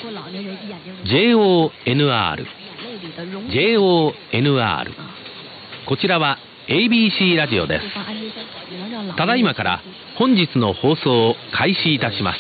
JONR JONR こちらは ABC ラジオです。ただいまから本日の放送を開始いたします。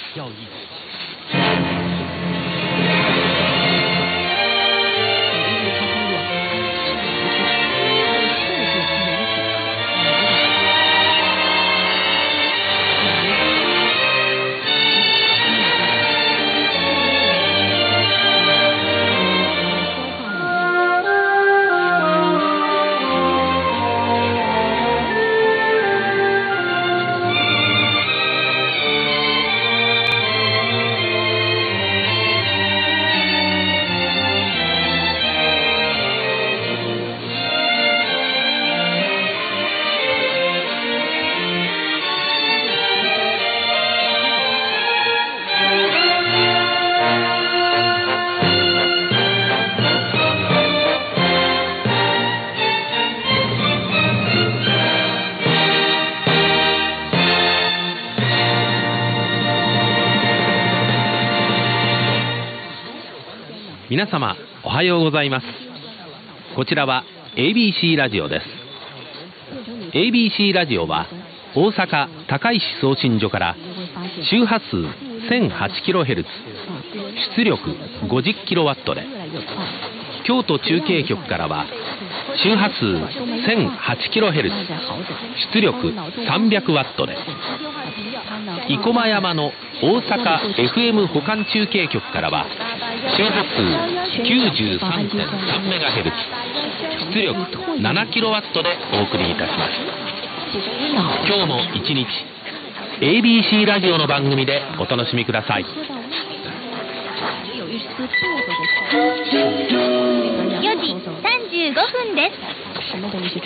皆様おはようございます。こちらは ABC ラジオです。 ABC ラジオは大阪高石送信所から周波数 1008kHz 出力 50kW で、京都中継局からは周波数 1008kHz 出力 300W で、生駒山の大阪 FM 補完中継局からは周波数 93.3MHz 出力 7kW でお送りいたします。今日も一日 ABC ラジオの番組でお楽しみください。 4時35分です。